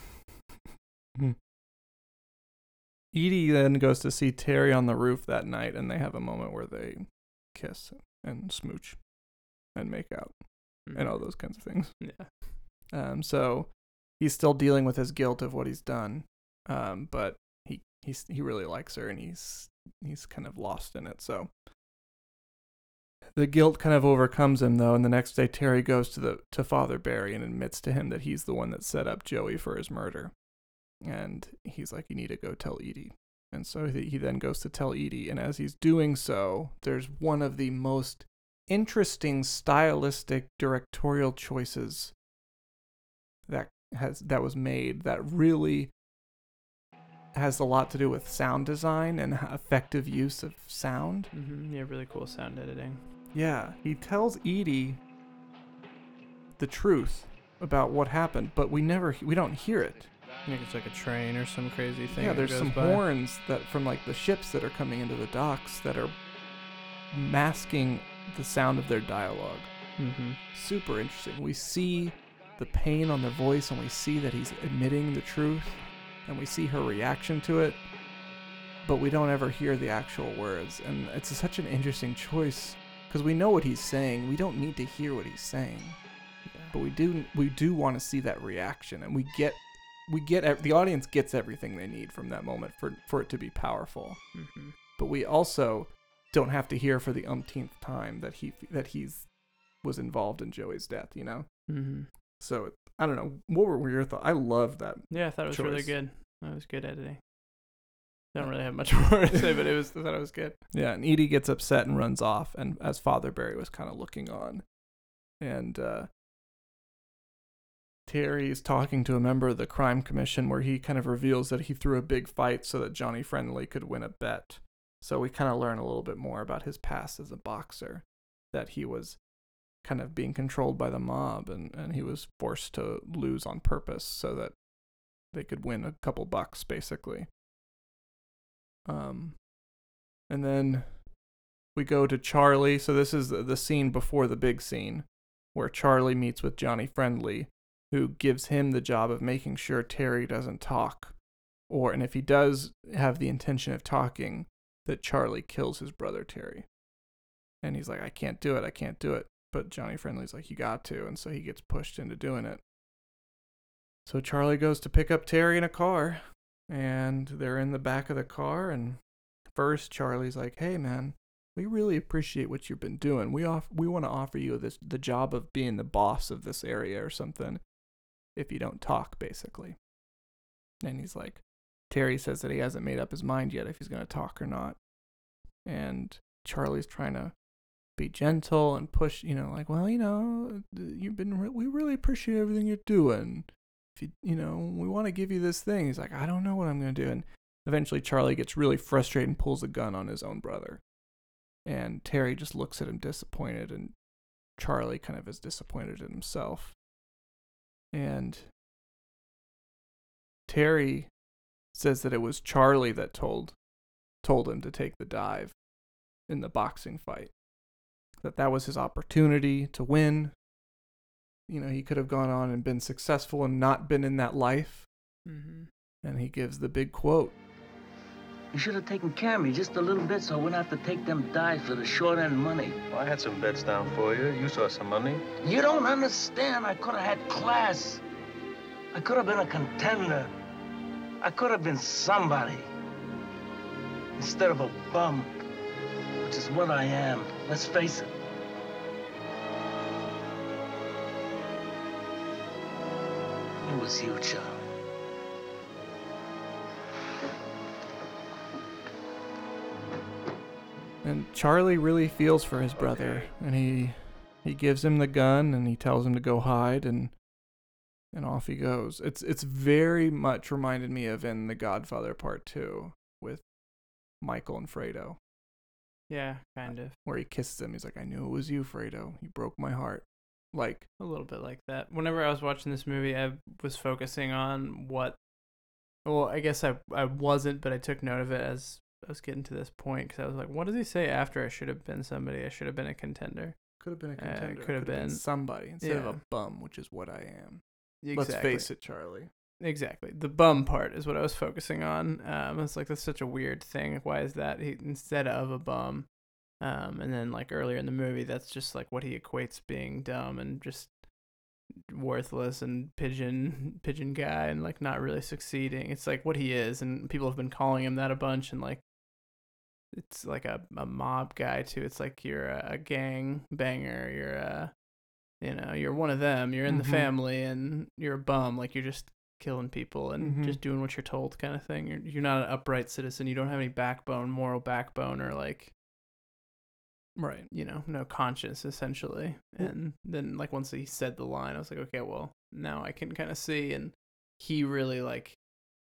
Edie then goes to see Terry on the roof that night, and they have a moment where they kiss and smooch and make out and all those kinds of things. Yeah. Um, so he's still dealing with his guilt of what he's done, um, but he he's he really likes her, and he's he's kind of lost in it. So the guilt kind of overcomes him, though, and the next day Terry goes to the to Father Barry and admits to him that he's the one that set up Joey for his murder. And he's like, you need to go tell Edie. And so he he then goes to tell Edie, and as he's doing so, there's one of the most interesting stylistic directorial choices that has that was made that really has a lot to do with sound design and effective use of sound. Mm-hmm. Yeah, really cool sound editing. Yeah, he tells Edie the truth about what happened, but we never we don't hear it. I think it's like a train or some crazy thing. Yeah, that there's goes some by. horns that from like the ships that are coming into the docks that are masking the sound of their dialogue. Mm-hmm. Super interesting. We see the pain on the voice, and we see that he's admitting the truth, and we see her reaction to it, but we don't ever hear the actual words. And it's such an interesting choice because we know what he's saying. We don't need to hear what he's saying, Yeah. but we do we do want to see that reaction, and we get we get ev- the audience gets everything they need from that moment for for it to be powerful. Mm-hmm. But we also don't have to hear for the umpteenth time that he that he's was involved in Joey's death, you know. Mm-hmm. So I don't know. What were your thoughts? I love that. Yeah, I thought it was really choice. good. That was good editing. I don't really have much more to say, but it was I thought it was good. Yeah, and Edie gets upset and runs off, and as Father Barry was kind of looking on, and uh, Terry is talking to a member of the crime commission, where he kind of reveals that he threw a big fight so that Johnny Friendly could win a bet. So we kind of learn a little bit more about his past as a boxer, that he was kind of being controlled by the mob, and, and he was forced to lose on purpose so that they could win a couple bucks, basically. Um, and then we go to Charlie. So this is the, the scene before the big scene, where Charlie meets with Johnny Friendly, who gives him the job of making sure Terry doesn't talk, or and if he does have the intention of talking, that Charlie kills his brother Terry. And he's like, I can't do it, I can't do it. But Johnny Friendly's like, you got to, and so he gets pushed into doing it. So Charlie goes to pick up Terry in a car, and they're in the back of the car, and first Charlie's like, hey man, we really appreciate what you've been doing. We off we want to offer you this the job of being the boss of this area or something if you don't talk, basically. And he's like, Terry says that he hasn't made up his mind yet if he's going to talk or not. And Charlie's trying to be gentle and push, you know, like, well, you know, you've been, re- we really appreciate everything you're doing. If you, you know, we want to give you this thing. He's like, I don't know what I'm going to do. And eventually Charlie gets really frustrated and pulls a gun on his own brother. And Terry just looks at him disappointed, and Charlie kind of is disappointed in himself. And Terry says that it was Charlie that told told him to take the dive in the boxing fight. That that was his opportunity to win. you know, he could have gone on and been successful and not been in that life. Mm-hmm. And he gives the big quote. You should have taken care of me just a little bit so I wouldn't have to take them dives for the short end money. Well, I had some bets down for you. You saw some money. You don't understand. I could have had class. I could have been a contender. I could have been somebody. Instead of a bum, which is what I am. Let's face it. It was you, Charlie. And Charlie really feels for his brother, Okay. and he he gives him the gun and he tells him to go hide, and and off he goes. It's it's very much reminded me of in The Godfather Part Two with Michael and Fredo, Yeah, kind of. where he kisses him. He's like, "I knew it was you, Fredo. You broke my heart." Like, A little bit like that. Whenever I was watching this movie, I was focusing on what. Well, I guess I I wasn't, but I took note of it as I was getting to this point because I was like, "What does he say after I should have been somebody? I should have been a contender." could have been a Uh, contender. could have been- somebody instead of yeah. a bum, which is what I am. Exactly. Let's face it, Charlie. Exactly. The bum part is what I was focusing on. Um, it's like that's such a weird thing. Why is that he instead of a bum? Um, and then like earlier in the movie, that's just like what he equates being dumb and just worthless and pigeon pigeon guy and like not really succeeding. It's like what he is, and people have been calling him that a bunch. And like it's like a, a mob guy too. It's like you're a, a gang banger. You're a you know you're one of them. You're in the Mhm. family, and you're a bum. Like you're just killing people and Mhm. just doing what you're told kind of thing. You're you're not an upright citizen. You don't have any backbone, moral backbone, or like, Right. you know, no conscience essentially. And then like once he said the line, I was like, okay, well, now I can kind of see. And he really like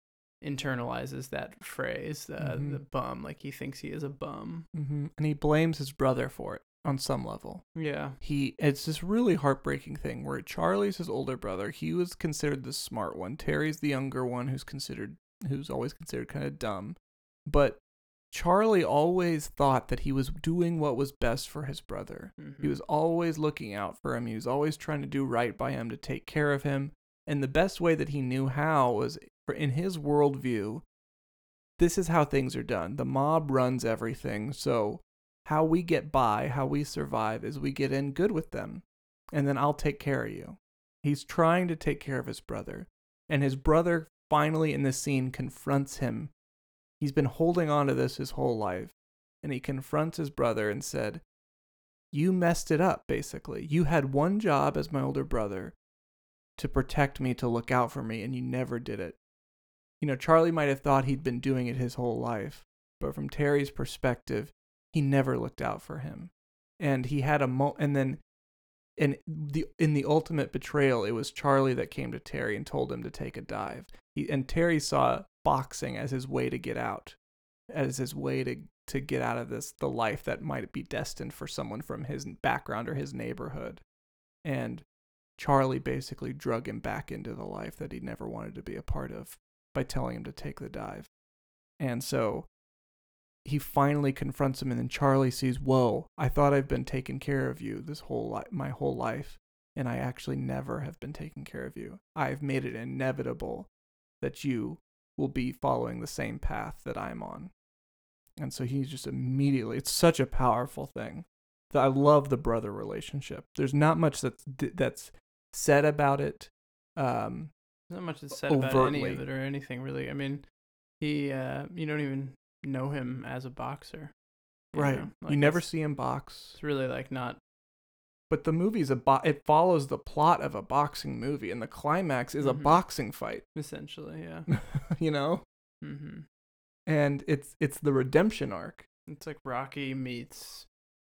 internalizes that phrase, uh, Mhm. the bum. Like he thinks he is a bum. hmm And he blames his brother for it on some level. Yeah. He it's this really heartbreaking thing where Charlie's his older brother. He was considered the smart one. Terry's the younger one who's considered who's always considered kind of dumb. But Charlie always thought that he was doing what was best for his brother. Mhm. He was always looking out for him. He was always trying to do right by him, to take care of him. And the best way that he knew how was, for in his worldview, this is how things are done. The mob runs everything. So how we get by, how we survive, is we get in good with them. And then I'll take care of you. He's trying to take care of his brother. And his brother finally in this scene confronts him. He's been holding on to this his whole life. And he confronts his brother and said, "You messed it up, basically. You had one job as my older brother, to protect me, to look out for me, and you never did it." You know, Charlie might have thought he'd been doing it his whole life, but from Terry's perspective, he never looked out for him. And he had a mo and then in the in the ultimate betrayal, it was Charlie that came to Terry and told him to take a dive. He, and Terry saw boxing as his way to get out, as his way to to get out of this, the life that might be destined for someone from his background or his neighborhood. And Charlie basically drug him back into the life that he never wanted to be a part of by telling him to take the dive. And so he finally confronts him, and then Charlie sees, whoa, I thought I've been taking care of you this whole li- my whole life, and I actually never have been taking care of you. I've made it inevitable that you will be following the same path that I'm on. And so he's just immediately, it's such a powerful thing. I love the brother relationship. There's not much that's that's said about it. Um, Not much is said about any overtly. of it or anything really. I mean, he uh, you don't even know him as a boxer, you right. know? you Like, never it's- see him box. It's really like not. But the movie's a bo- it follows the plot of a boxing movie, and the climax is a Mhm. boxing fight. Essentially, yeah. You know, hmm and it's it's the redemption arc. It's like Rocky meets,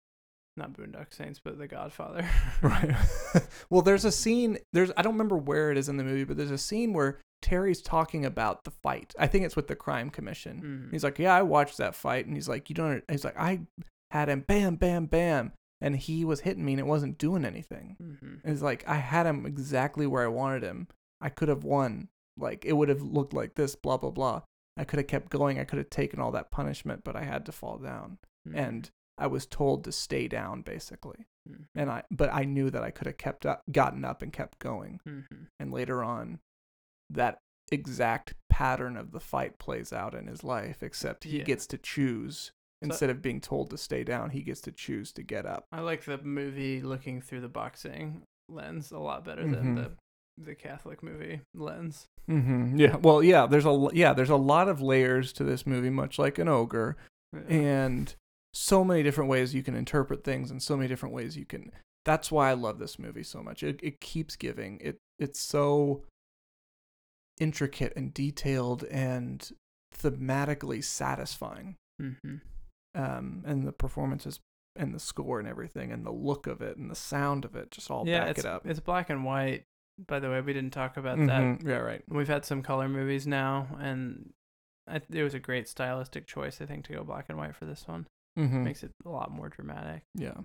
not Boondock Saints, but The Godfather. Right. Well, there's a scene. There's I don't remember where it is in the movie, but there's a scene where Terry's talking about the fight. I think it's with the crime commission. Mhm. He's like, "Yeah, I watched that fight," and he's like, "You don't." He's like, "I had him, bam, bam, bam, and he was hitting me, and it wasn't doing anything." Mhm. It's like I had him exactly where I wanted him. I could have won. Like it would have looked like this. Blah blah blah. I could have kept going. I could have taken all that punishment, but I had to fall down. Mhm. And I was told to stay down, basically. Mm. And I, but I knew that I could have kept up, gotten up and kept going. Mm-hmm. And later on, that exact pattern of the fight plays out in his life, except he Yeah. gets to choose. Instead of being told to stay down, he gets to choose to get up. I like the movie looking through the boxing lens a lot better Mhm. than the the Catholic movie lens. Mm-hmm. Yeah. Well, yeah. There's a yeah. There's a lot of layers to this movie, much like an ogre, Yeah. and so many different ways you can interpret things, and so many different ways you can. That's why I love this movie so much. It it keeps giving. It it's so intricate and detailed and thematically satisfying. Mm-hmm. Um, and the performances and the score and everything and the look of it and the sound of it just all Yeah, back it's it up. it's black and white. By the way, we didn't talk about Mhm. that. Yeah, right. We've had some color movies now, and I, it was a great stylistic choice, I think, to go black and white for this one. Mm-hmm. Makes it a lot more dramatic. Yeah.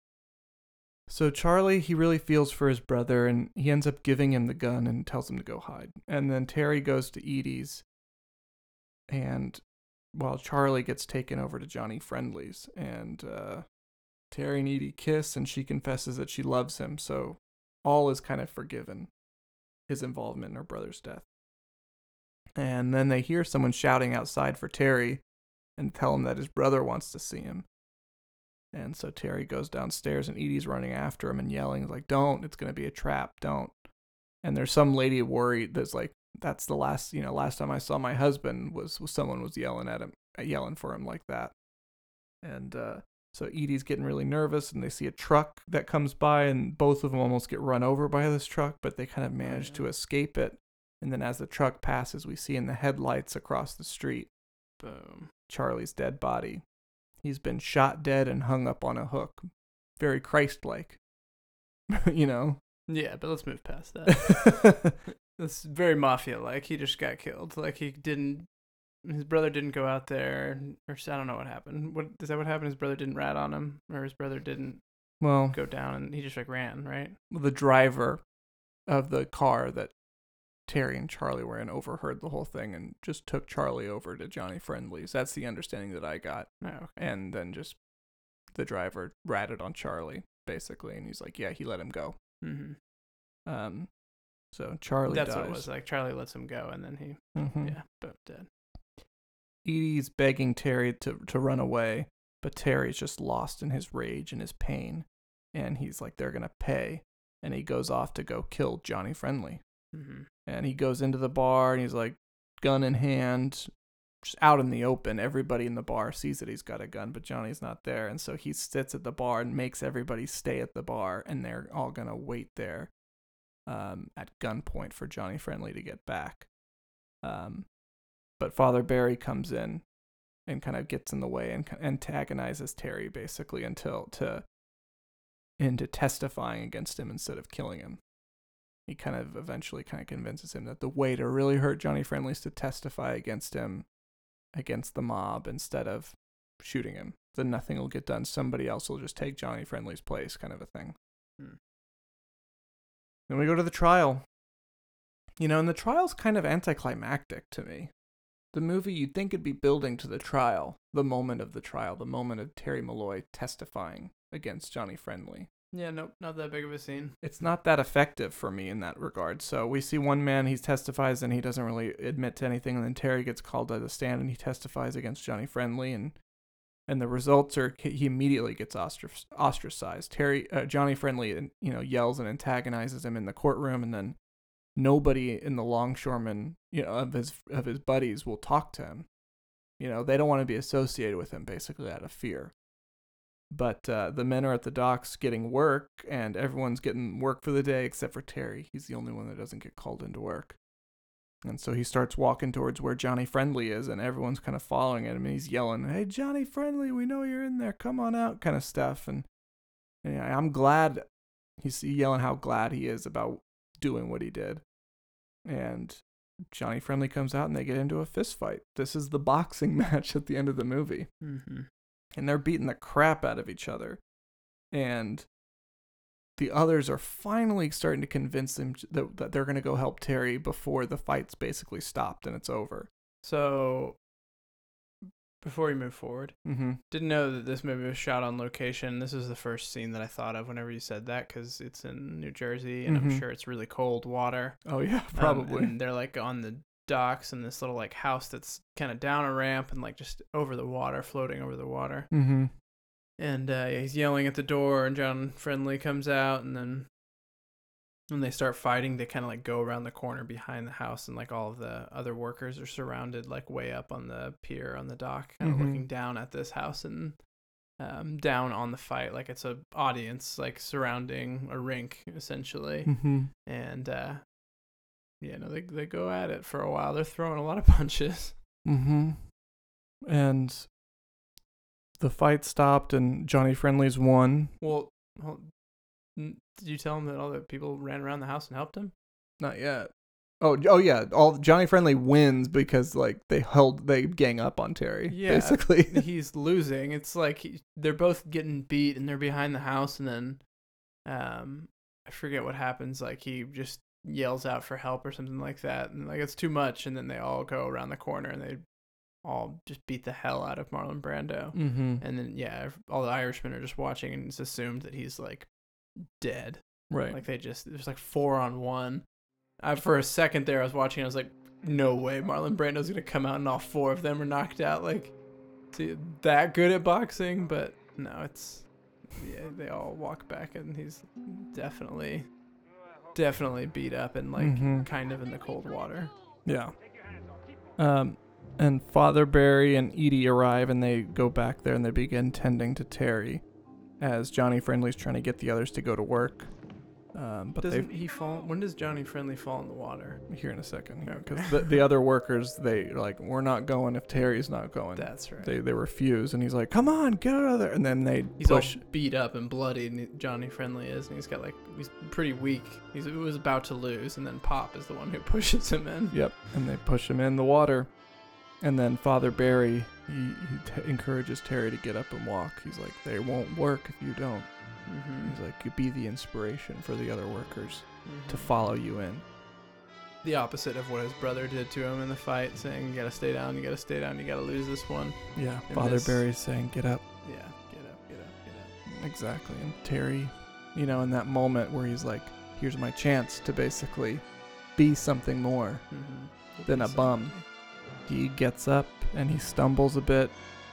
So Charlie, he really feels for his brother, and he ends up giving him the gun and tells him to go hide. And then Terry goes to Edie's, and while Charlie gets taken over to Johnny Friendly's, and uh, Terry and Edie kiss, and she confesses that she loves him, so all is kind of forgiven, his involvement in her brother's death. And then they hear someone shouting outside for Terry and tell him that his brother wants to see him. And so Terry goes downstairs, and Edie's running after him and yelling, like, don't, it's going to be a trap, don't. And there's some lady worried that's like, that's the last, you know, last time I saw my husband was, was someone was yelling at him, yelling for him like that. And uh, so Edie's getting really nervous, and they see a truck that comes by, and both of them almost get run over by this truck, but they kind of manage yeah. to escape it. And then as the truck passes, we see in the headlights across the street, Boom. Charlie's dead body. He's been shot dead and hung up on a hook. Very Christ-like, you know? Yeah, but let's move past that. It's very mafia-like. He just got killed. Like, he didn't... His brother didn't go out there, or I don't know what happened. What is that? What happened? His brother didn't rat on him, or his brother didn't Well, go down, and he just like ran, right? the driver of the car that Terry and Charlie were in overheard the whole thing and just took Charlie over to Johnny Friendly's. That's the understanding that I got. Oh, okay. And then just the driver ratted on Charlie, basically, and he's like, yeah, he let him go. Mm-hmm. Um, so Charlie That's dies. what it was like. Charlie lets him go, and then he, Mhm. yeah, but dead. Edie's begging Terry to, to run away, but Terry's just lost in his rage and his pain. And he's like, they're going to pay. And he goes off to go kill Johnny Friendly. Mm-hmm. And he goes into the bar, and he's like, gun in hand, just out in the open. Everybody in the bar sees that he's got a gun, but Johnny's not there. And so he sits at the bar and makes everybody stay at the bar, and they're all going to wait there um, at gunpoint for Johnny Friendly to get back. Um, but Father Barry comes in and kind of gets in the way and antagonizes Terry basically until to into testifying against him instead of killing him. He kind of eventually kind of convinces him that the way to really hurt Johnny Friendly is to testify against him, against the mob, instead of shooting him. Then nothing will get done. Somebody else will just take Johnny Friendly's place, kind of a thing. Hmm. Then we go to the trial. You know, and the trial's kind of anticlimactic to me. The movie, you'd think it'd be building to the trial, the moment of the trial, the moment of Terry Malloy testifying against Johnny Friendly. Yeah, nope, not that big of a scene. It's not that effective for me in that regard. So we see one man, he testifies, and he doesn't really admit to anything, and then Terry gets called to the stand, and he testifies against Johnny Friendly, and and the results are he immediately gets ostracized. Terry, uh, Johnny Friendly, you know, yells and antagonizes him in the courtroom, and then nobody in the longshoreman, you know, of his of his buddies will talk to him. You know, they don't want to be associated with him, basically out of fear. But uh, the men are at the docks getting work, and everyone's getting work for the day except for Terry. He's the only one that doesn't get called into work. And so he starts walking towards where Johnny Friendly is, and everyone's kind of following him, and he's yelling, "Hey, Johnny Friendly, we know you're in there. Come on out," kind of stuff. And, and I'm glad, he's yelling how glad he is about doing what he did. And Johnny Friendly comes out, and they get into a fist fight. This is the boxing match at the end of the movie. Mm-hmm. And they're beating the crap out of each other. And the others are finally starting to convince them that, that they're going to go help Terry before the fight's basically stopped and it's over. So before we move forward, Mm-hmm. didn't know that this movie was shot on location. This was the first scene that I thought of whenever you said that, because it's in New Jersey, and Mhm. I'm sure it's really cold water. Oh yeah, Um, probably. and they're like on the docks in this little like house that's kind of down a ramp and like just over the water, floating over the water. mm-hmm. And uh, yeah, he's yelling at the door, and John Friendly comes out, and then when they start fighting, they kind of like go around the corner behind the house, and like all of the other workers are surrounded like way up on the pier on the dock, kind of Mhm. looking down at this house and um, down on the fight, like it's a audience like surrounding a rink essentially. Mm-hmm. And uh, yeah, no, they they go at it for a while. They're throwing a lot of punches. Mm-hmm. And the fight stopped, and Johnny Friendly's won. Well, well, n- did you tell him that all the people ran around the house and helped him? Not yet. Oh, oh yeah. All Johnny Friendly wins because like they held, they gang up on Terry. Yeah, basically. he's losing. It's like he, they're both getting beat, and they're behind the house, and then um, I forget what happens. Like he just yells out for help or something like that, and like it's too much, and then they all go around the corner and they all just beat the hell out of Marlon Brando. Mm-hmm. And then yeah, all the Irishmen are just watching, and it's assumed that he's like dead. Right. Like they just there's like four on one. I, for a second there, I was watching. I was like, no way, Marlon Brando's gonna come out and all four of them are knocked out. Like, see, that good at boxing, but no, it's yeah. They all walk back, and he's definitely, definitely beat up and like Mhm. kind of in the cold water. Yeah. Um, and Father Barry and Edie arrive, and they go back there, and they begin tending to Terry, as Johnny Friendly's trying to get the others to go to work. Um, but Doesn't they he fall? When does Johnny Friendly fall in the water? here in a second, Okay. because the, the other workers, they are like, we're not going if Terry's not going. That's right. They they refuse, and he's like, come on, get out of there, and then they He's push. all beat up and bloody, and he- Johnny Friendly is, and he's got like he's pretty weak. He's he was about to lose, and then Pop is the one who pushes him in. Yep, and they push him in the water, and then Father Barry he, he t- encourages Terry to get up and walk. He's like, they won't work if you don't. Mm-hmm. He's like, you be the inspiration for the other workers Mm-hmm. to follow you in. The opposite of what his brother did to him in the fight, saying, you gotta stay down, you gotta stay down, you gotta lose this one. Yeah, And Father this- Barry's saying, get up. Yeah, get up, get up, get up. Exactly. And Terry, you know, in that moment where he's like, here's my chance to basically be something more Mm-hmm. than a bum. He gets up and he stumbles a bit.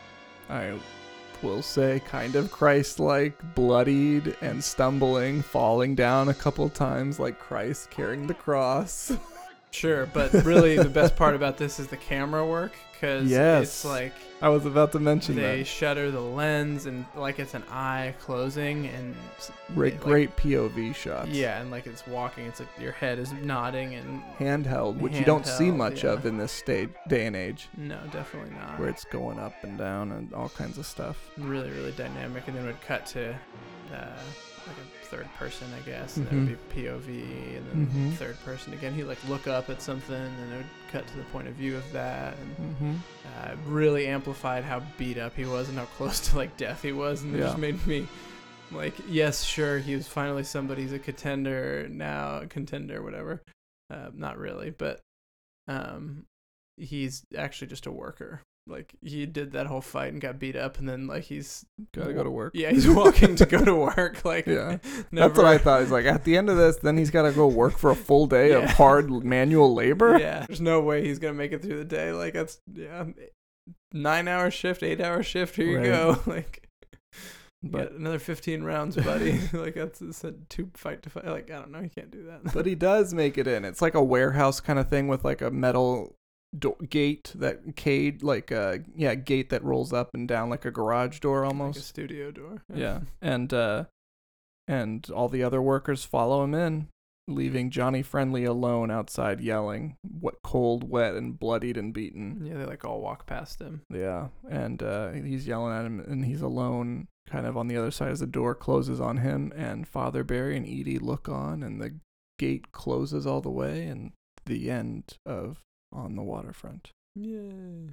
I will say kind of Christ-like, bloodied and stumbling, falling down a couple times like Christ carrying the cross. Sure, but really the best part about this is the camera work, because Yes. it's like I was about to mention they that. shutter the lens and like it's an eye closing and s- Great, like- great P O V shots. Yeah, and like it's walking, it's like your head is nodding and Handheld, which you don't see Handheld, much yeah. of in this day, day and age, no, definitely not. where it's going up and down and all kinds of stuff. Really, really dynamic, and then it would cut to uh, like a third person, I guess, and Mhm. then it would be P O V, and then Mhm. third person again. He'd like look up at something, and it would cut to the point of view of that, and Mm-hmm. uh, really amplified how beat up he was and how close to like death he was, and it Yeah. just made me like, yes, sure, he was finally somebody. He's a contender now, contender, whatever. Uh, not really, but um, he's actually just a worker. Like he did that whole fight and got beat up, and then like he's Gotta go to work. Yeah, he's walking to go to work. Like Yeah. never, That's what I thought. He's like, at the end of this, then he's got to go work for a full day of Yeah. hard manual labor. Yeah, there's no way he's gonna make it through the day. Like that's yeah, nine hour shift, eight hour shift. Here you Right. go. Like, you But- got another fifteen rounds, buddy. Like that's, that's a two fight to fight. Like I don't know, you can't do that. But he does make it in. It's like a warehouse kind of thing with like a metal do- gate that cage, like a yeah gate that rolls up and down like a garage door like a almost. studio door. Yeah, and uh, and all the other workers follow him in, leaving Johnny Friendly alone outside yelling, "What cold, wet, and bloodied and beaten." Yeah, they like all walk past him. Yeah, and uh, he's yelling at him, and he's alone, kind of on the other side as the door closes on him, and Father Barry and Edie look on, and the gate closes all the way, and the end of On the Waterfront. Yay.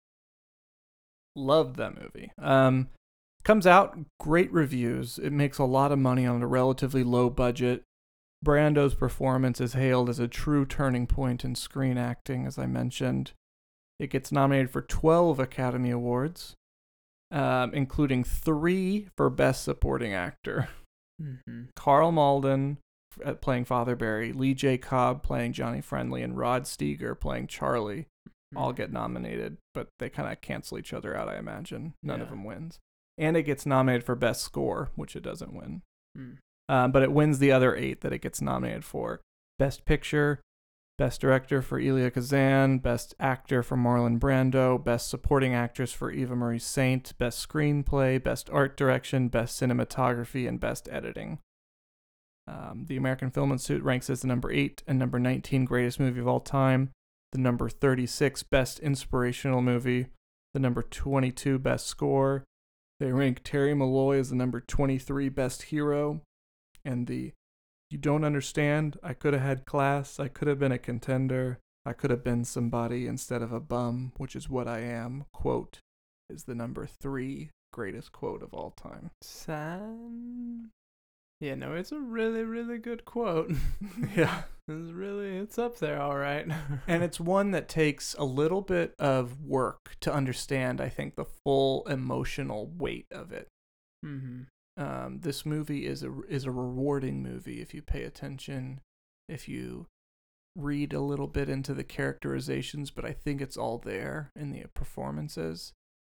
Loved that movie. Um, comes out, great reviews. It makes a lot of money on a relatively low budget. Brando's performance is hailed as a true turning point in screen acting, as I mentioned. It gets nominated for twelve Academy Awards, um, including three for Best Supporting Actor. Mm-hmm. Carl Malden uh, playing Father Barry, Lee J. Cobb playing Johnny Friendly, and Rod Steiger playing Charlie all get nominated, but they kind of cancel each other out, I imagine. None Yeah. of them wins. And it gets nominated for Best Score, which it doesn't win. Mm. Um, but it wins the other eight that it gets nominated for. Best Picture, Best Director for Elia Kazan, Best Actor for Marlon Brando, Best Supporting Actress for Eva Marie Saint, Best Screenplay, Best Art Direction, Best Cinematography, and Best Editing. Um, the American Film Institute ranks as the number eight and number nineteen greatest movie of all time, the number thirty-six best inspirational movie, the number twenty-two best score. They rank Terry Malloy as the number twenty-three best hero, and the "You don't understand, I could have had class, I could have been a contender, I could have been somebody instead of a bum, which is what I am" quote is the number three greatest quote of all time. San. Yeah, no, it's a really, really good quote. Yeah. It's really, it's up there, all right. And it's one that takes a little bit of work to understand, I think, the full emotional weight of it. Mm-hmm. Um, this movie is a is a rewarding movie if you pay attention, if you read a little bit into the characterizations, but I think it's all there in the performances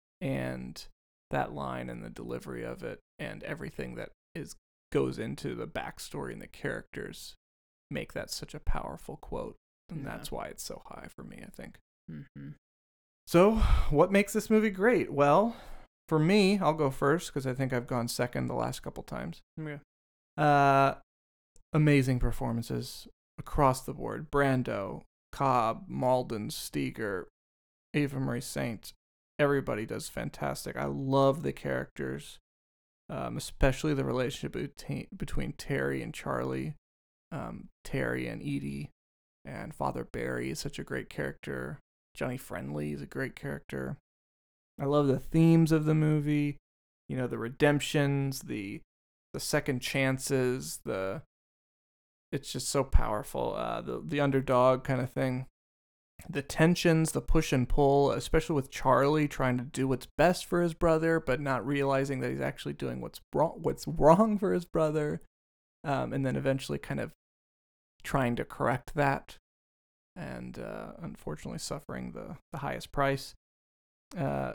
and that line and the delivery of it and everything that is goes into the backstory and the characters make that such a powerful quote, and Yeah. that's why it's so high for me, I think. Mm-hmm. So, what makes this movie great? Well, for me, I'll go first because I think I've gone second the last couple times. Yeah. Uh, amazing performances across the board. Brando, Cobb, Malden, Steiger, Eva Marie Saint. Everybody does fantastic. I love the characters, um, especially the relationship between, between Terry and Charlie. Um, Terry and Edie, and Father Barry is such a great character. Johnny Friendly is a great character. I love the themes of the movie, you know, the redemptions, the the second chances, the it's just so powerful. Uh, the the underdog kind of thing, the tensions, the push and pull, especially with Charlie trying to do what's best for his brother, but not realizing that he's actually doing what's wrong, what's wrong for his brother. Um, and then eventually kind of trying to correct that and uh, unfortunately suffering the, the highest price. Uh,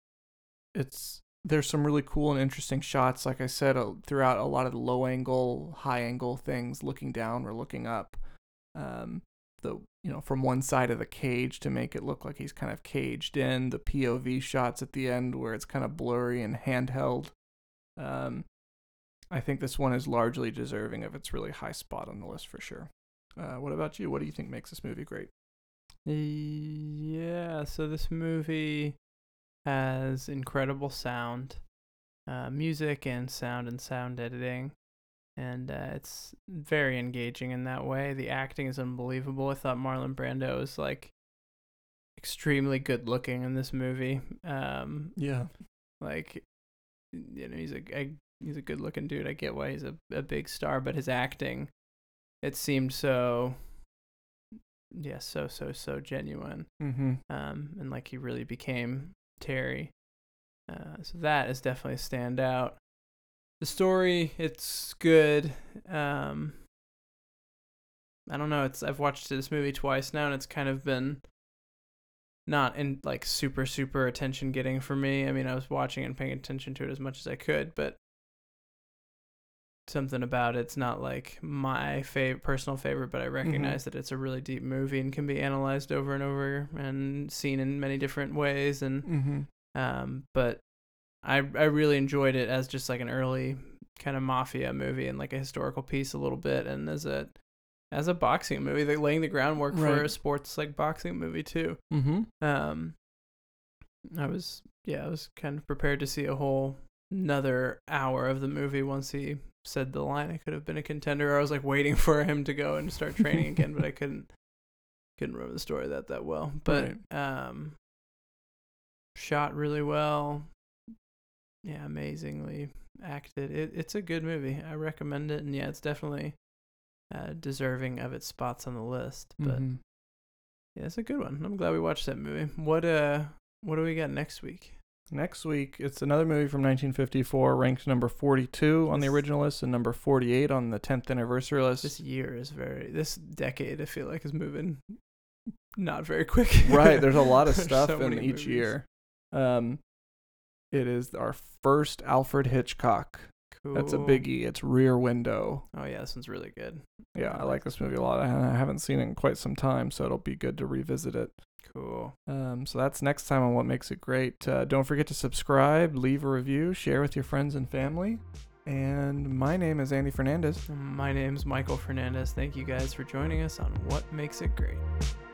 it's there's some really cool and interesting shots, like I said, uh, throughout a lot of the low angle, high angle things, looking down or looking up. Um, the you know from one side of the cage to make it look like he's kind of caged in. The P O V shots at the end where it's kind of blurry and handheld. Um, I think this one is largely deserving of its really high spot on the list for sure. Uh, what about you? What do you think makes this movie great? Yeah, so this movie has incredible sound, uh, music and sound and sound editing, and uh, it's very engaging in that way. The acting is unbelievable. I thought Marlon Brando was like extremely good looking in this movie. Um, Yeah. like, you know, he's a, a he's a good looking dude. I get why he's a, a big star, but his acting, it seemed so, yeah, so, so, so genuine. Mm-hmm. Um, and like he really became Terry. Uh, so that is definitely a standout. The story, it's good. Um, I don't know. It's I've watched this movie twice now, and it's kind of been not in like super super attention getting for me. I mean, I was watching and paying attention to it as much as I could, but something about it's not like my fav- personal favorite, but I recognize mm-hmm. that it's a really deep movie and can be analyzed over and over and seen in many different ways. And Mm-hmm. um, but I I really enjoyed it as just like an early kind of mafia movie and like a historical piece a little bit, and as a as a boxing movie, they're laying the groundwork Right. for a sports like boxing movie too. Mm-hmm. Um, I was yeah, I was kind of prepared to see a whole another hour of the movie once he said the line, I could have been a contender. I was like waiting for him to go and start training again, but I couldn't couldn't remember the story that that well. But Right. um, shot really well. Yeah, amazingly acted. It it's a good movie. I recommend it, and yeah, it's definitely uh, deserving of its spots on the list. But Mm-hmm. Yeah, it's a good one. I'm glad we watched that movie. What uh, what do we got next week? Next week, it's another movie from nineteen fifty-four, ranked number forty-two on the original list and number forty-eight on the tenth anniversary list. This year is very, this decade, I feel like, is moving not very quick. Right, there's a lot of There's stuff so in many each movies. year. Um, it is our first Alfred Hitchcock. Cool. That's a biggie. It's Rear Window. Oh, yeah, this one's really good. Yeah, I like this movie a lot. I I haven't seen it in quite some time, so it'll be good to revisit it. Cool. Um, so that's next time on What Makes It Great. Uh, don't forget to subscribe, leave a review, share with your friends and family. And my name is Andy Fernandez. My name's Michael Fernandez. Thank you guys for joining us on What Makes It Great.